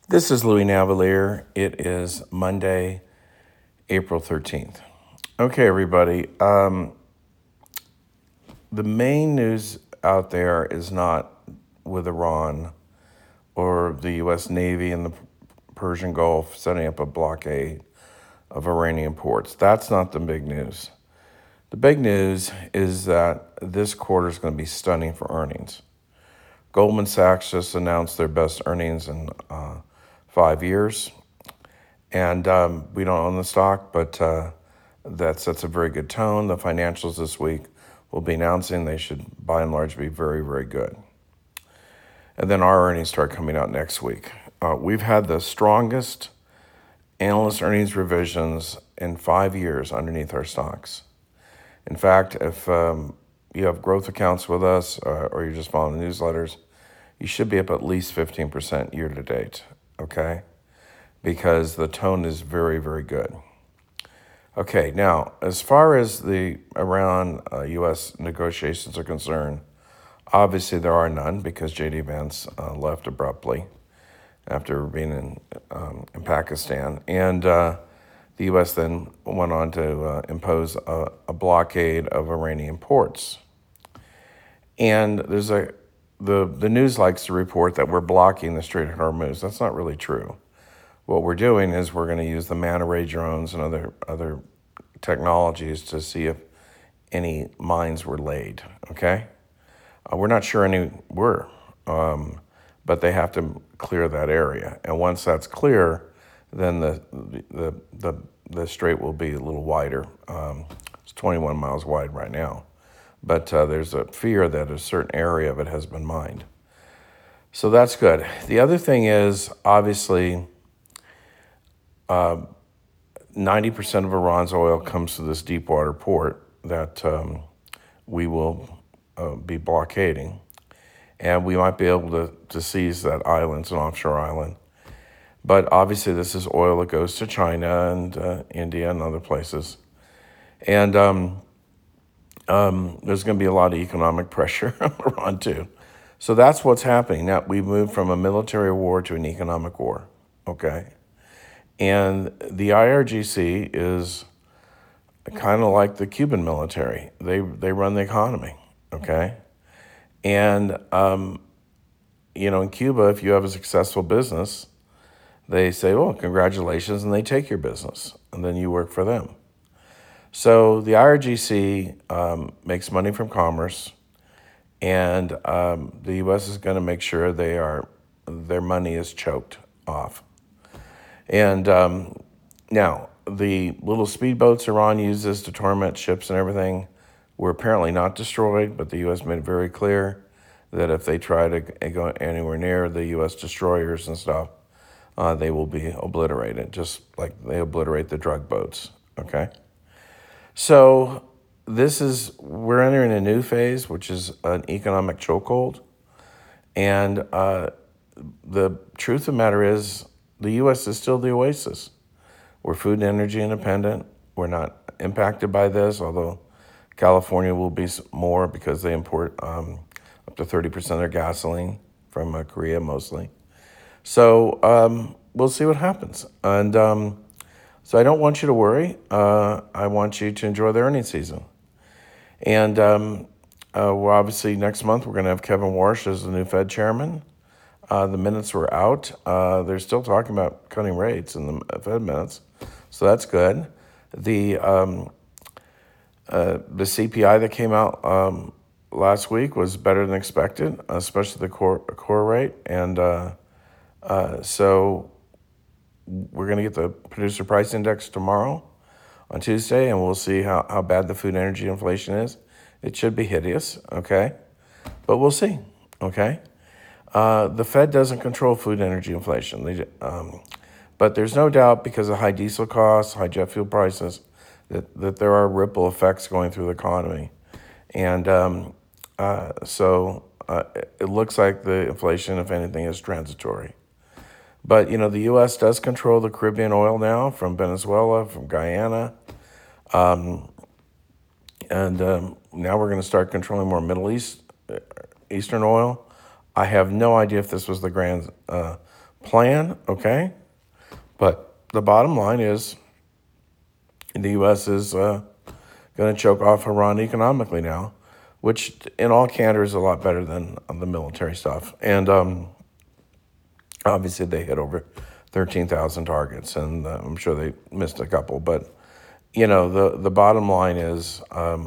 This is Louis Navalier. It is Monday, April 13th. Okay, everybody. The main news out there is not with Iran or the U.S. Navy in the Persian Gulf setting up a blockade of Iranian ports. That's not the big news. The big news is that this quarter is going to be stunning for earnings. Goldman Sachs just announced their best earnings in 5 years. And we don't own the stock, but that sets a very good tone. The financials this week will be announcing. They should, by and large, be very, very good. And then our earnings start coming out next week. We've had the strongest analyst earnings revisions in 5 years underneath our stocks. In fact, if you have growth accounts with us or you're just following the newsletters, you should be up at least 15% year to date, okay? Because the tone is very, very good. Okay, now, as far as the Iran-U.S. negotiations are concerned, obviously there are none because J.D. Vance left abruptly after being in Pakistan. And the U.S. then went on to impose a blockade of Iranian ports. And there's the news likes to report that we're blocking the Strait of Hormuz. That's not really true. What we're doing is we're going to use the manta ray drones and other technologies to see if any mines were laid, okay? We're not sure any were, but they have to clear that area. And once that's clear, then the strait will be a little wider. It's 21 miles wide right now. But there's a fear that a certain area of it has been mined. So that's good. The other thing is, obviously, 90% of Iran's oil comes to this deep water port that we will be blockading. And we might be able to seize that island. It's an offshore island. But obviously this is oil that goes to China and India and other places. And there's going to be a lot of economic pressure on Iran too. So that's what's happening. Now, we've moved from a military war to an economic war, okay? And the IRGC is kind of like the Cuban military. They run the economy, okay? And, in Cuba, if you have a successful business, they say, well, congratulations, and they take your business, and then you work for them. So the IRGC makes money from commerce, and the U.S. is going to make sure their money is choked off. And now, the little speedboats Iran uses to torment ships and everything were apparently not destroyed, but the U.S. made it very clear that if they try to go anywhere near the U.S. destroyers and stuff, they will be obliterated, just like they obliterate the drug boats, okay? So we're entering a new phase, which is an economic chokehold. And the truth of the matter is the U.S. is still the oasis. We're food and energy independent. We're not impacted by this, although California will be more because they import up to 30% of their gasoline from Korea mostly. So we'll see what happens. And so I don't want you to worry. I want you to enjoy the earnings season. And well, obviously next month we're going to have Kevin Warsh as the new Fed chairman. The minutes were out. They're still talking about cutting rates in the Fed minutes, so that's good. The CPI that came out last week was better than expected, especially the core rate, and so we're going to get the producer price index tomorrow on Tuesday, and we'll see how bad the food and energy inflation is. It should be hideous, okay? But we'll see, okay? The Fed doesn't control food and energy inflation. But there's no doubt because of high diesel costs, high jet fuel prices, that there are ripple effects going through the economy. And so it looks like the inflation, if anything, is transitory. But, the U.S. does control the Caribbean oil now from Venezuela, from Guyana. And now we're going to start controlling more Eastern oil. I have no idea if this was the grand plan, okay? But the bottom line is the U.S. is going to choke off Iran economically now, which in all candor is a lot better than the military stuff. And obviously they hit over 13,000 targets, and I'm sure they missed a couple. But, the bottom line is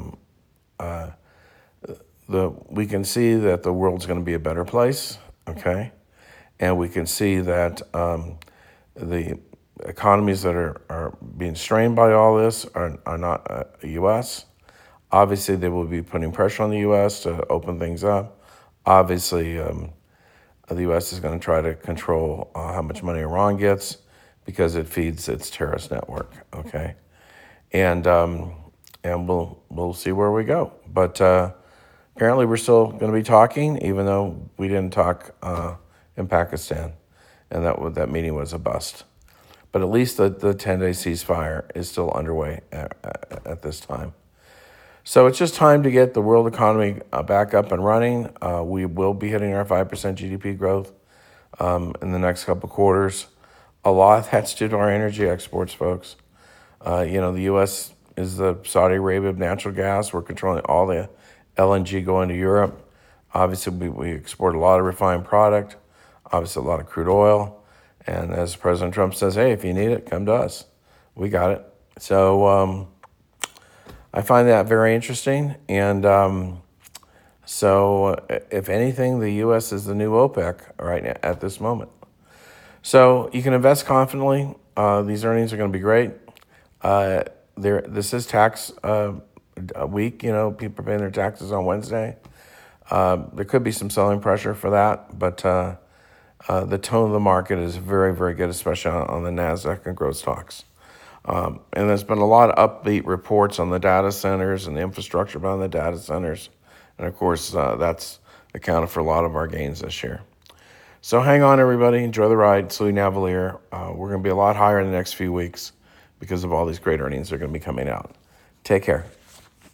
we can see that the world's going to be a better place, okay? And we can see that the economies that are being strained by all this are not U.S. Obviously, they will be putting pressure on the U.S. to open things up. Obviously, the U.S. is going to try to control how much money Iran gets because it feeds its terrorist network, okay? And we'll see where we go. But apparently we're still going to be talking, even though we didn't talk in Pakistan, and that meeting was a bust. But at least the 10-day ceasefire is still underway at this time. So it's just time to get the world economy back up and running. We will be hitting our 5% GDP growth in the next couple quarters. A lot of that's due to our energy exports, folks. The U.S. is the Saudi Arabia of natural gas. We're controlling all the LNG going to Europe. Obviously, we export a lot of refined product, obviously a lot of crude oil. And as President Trump says, hey, if you need it, come to us. We got it. So I find that very interesting. And so if anything, the U.S. is the new OPEC right now at this moment. So you can invest confidently. These earnings are going to be great. This is tax week. People are paying their taxes on Wednesday. There could be some selling pressure for that, but the tone of the market is very, very good, especially on the NASDAQ and growth stocks. And there's been a lot of upbeat reports on the data centers and the infrastructure behind the data centers. And of course, that's accounted for a lot of our gains this year. So hang on, everybody. Enjoy the ride. Louis Navellier. We're going to be a lot higher in the next few weeks because of all these great earnings that are going to be coming out. Take care.